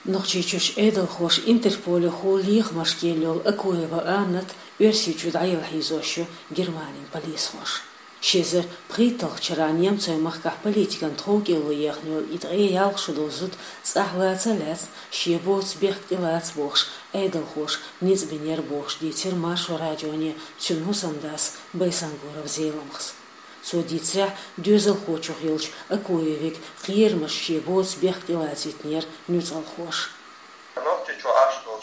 نقشيش إيدل خوش إنتربول خوليخ مشكلة أكويفا آمنت ورسيجود عيل حيزوشو جرمانين بليس خوش شيزر بريتل شران يمتو مخكح بليتيكان تروك إلو يخنيول إدغي يالخشدو زود سأحلات لات شيبوت بيخت إلات بوخش إيدل خوش نيز بنير بوخش ديتر ماش وراديوني تنهو سنداس بيسانغورов زيلمخس سو ديتر دوزل خوشو هيلش أكويفيك غير مش شيبوت بيخت إلات يتنير نيوتل خوش نوتي شو عاشتوش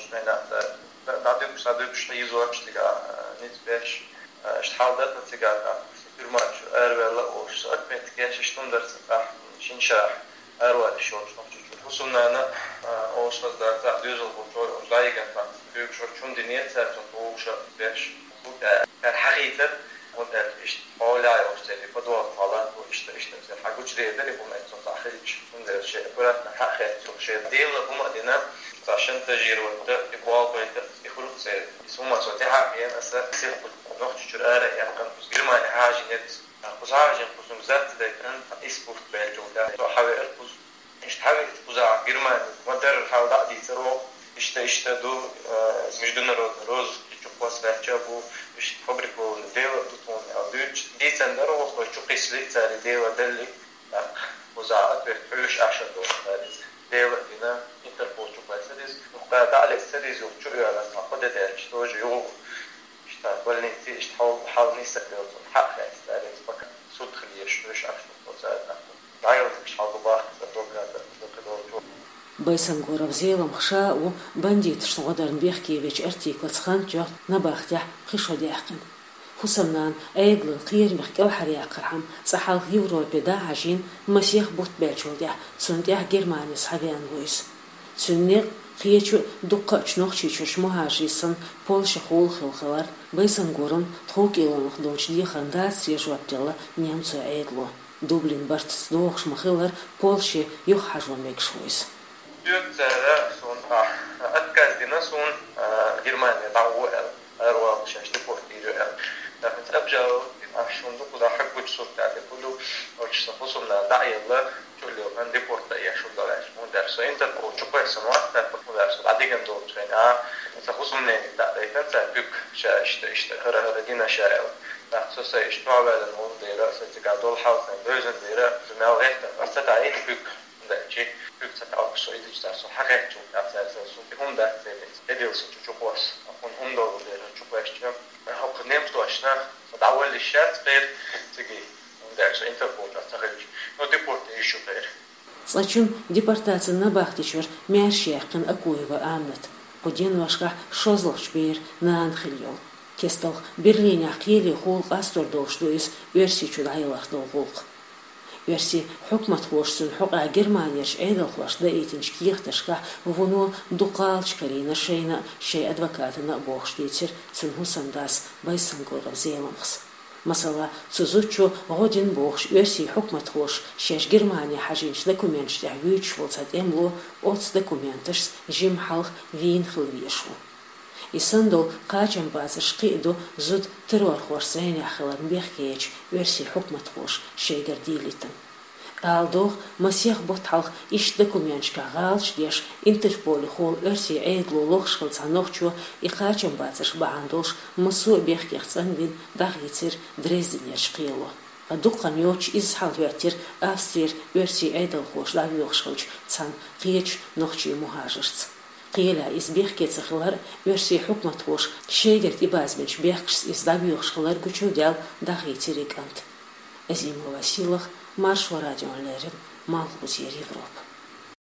надыбшна изуачтига нитбеш штхалдат натига фирмач эрвела ош акметке шиштундарса шинша эрвел шоч ноччу хусунана ошназда дюзел бочор ождайган та büyük şorçun diniyetler oşa beş bu da haqiqat وده hala yokseldi bu doğal falan bu işte mesela haguç değerleri bu mevzu tahriş bunlar şey bırak hakikat çok şey değil bu madene عشان تجيرون ده يبغى بيت يخلص يسمى صوتها يعني أصلا يصير نقطة شرارة يعني كان بسجلما حاجة نت بساعة بسم زات ده كان يسبوت بالجو ده حاول بس إيش حاول بساعة جرمان ما در حاول دعدي ترو إيش دو مش دون روز يشوف بس بحجابه إيش فابريكو ديو تطون أو دوش دي تندرو وخو شو قيسلي تاني ديو دلي بساعة بحوش عشان دو ديو دينا Interpol çok bahsediyoruz. Muhtemelen daha lezzetli yok. Çok iyi aslında. O da der işte o yok. İşte böyle işte hal neyse diyoruz. Hak yani bakın sud khliye şuş akşam o zaten. Dayanmış halde bak zaten Байсангоров зелом хшау бандит шнодерн бехкевич артиклц ханчо набахтя хишодяхкин хусамнан айглын қиермих калхария қырхам цахал Европе да ажин масих бут бечолдя цунтя Германия схавян войс цунне қиечу дукка чнохчичуш мухажисын Польша хол хилхалар Байсангорын тхокилонх дончди ханда сежуаптела немцу айгло Дублин бартс дохш махилар Польша юх хажвамек швойс Türkçe'de son أتكلم son Germanya dağıtıyor Erwa şaştı portiyor لكن أبجر عشان ده حق وجسور تاعي كله وش خصوصا داعية كل يوم عندي بورتا يشوف دلاش مو درس أنت شو كويس سمعت تفهم درس بعدين كم دور شيء خصوصا من داعية أنت بيك شاشت هرا دينا شاعر نحسس يشتوى على المون ديرا ستقعدوا الحوث بيزن ديرا ما غيرت بس تعين بيك ده شيء بيك تتعرف شو يدرس درس حاجات شو أساس شو هم ده يدرس شو كويس هم دور ديرا شو كويس هو نيمت واشنا دعوة للشات غير تجي وندرس إنتربول أستخدم نو ديبورت يشوف غير. صاحون ديبورتات نباختشور ماشيخن أكويفا آمنت قدين واشكا شوزلش بير نان خليول كستل برلين عقيلي خلق أستر دوشتويس ورسي شو دعيلخ دو خلق ورسي حكمة وشسن حقا جرمانيش عيدل خلاص دايتنش كيختشكا وفنو دوقالش كرينا شينا شي أدوكاتنا بوخشتيتر سنهو سنداس بايسانغورов زيلمخس مثلا سوزوتشو غودين بوخش ورسي حكمة وش شيش جرمانيا حاجينش دكومنتش تعويتش فولتات املو اوتس دكومنتش جيم حلق وين خلويشو يسندو قاچن بازش قيدو زود ترور خورسين يخلر بيخكيج ورسي حكمة خوش شيگر ديليتن آلدوغ مسيح بوتحلق إش دكومنتشكا غالش ديش انتربول خول ورسي عيدلو لوخش خلصانوخشو إقاچن بازش بعندوش مسوء بيخكيخسان بين داغيتر دريزدنيرش قيلو أدوقا نيوش إزحال واتر أفسير ورسي عيدل خوش داغيوخش خلج تسان قيج نوخشي مهاجرت قيلا إز بيخكيت خلر ورسي حكمة خوش شيغرت إبازبنش بيخكس إز داغيوخش خلر قوشو ديال داغيتر إقانت أزيمو واسيلخ Марш радио Лерин, Малхус Европа.